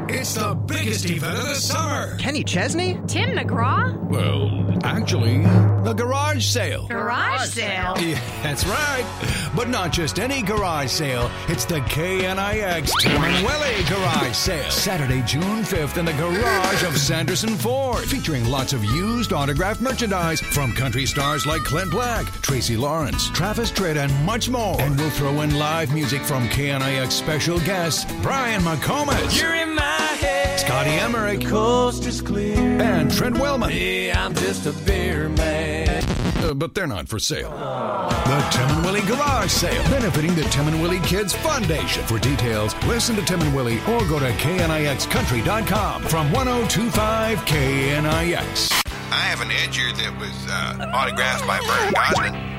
It's the biggest event of the summer. Kenny Chesney? Tim McGraw? Well, actually, the garage sale. Garage sale? Yeah, that's right. But not just any garage sale. It's the KNIX Tim and Willie Garage Sale. Saturday, June 5th in the garage of Sanderson Ford. Featuring lots of used autographed merchandise from country stars like Clint Black, Tracy Lawrence, Travis Tritt, and much more. And we'll throw in live music from KNIX special guests Brian McComas. You're in my head. Scotty Emmerich. The coast is clear. And Trent Wellman. Yeah, I'm just a beer man. But they're not for sale. The Tim and Willie Garage Sale, benefiting the Tim and Willie Kids Foundation. For details, listen to Tim and Willie or go to knixcountry.com from 102.5 KNIX. I have an edger that was autographed by Vern Gosman.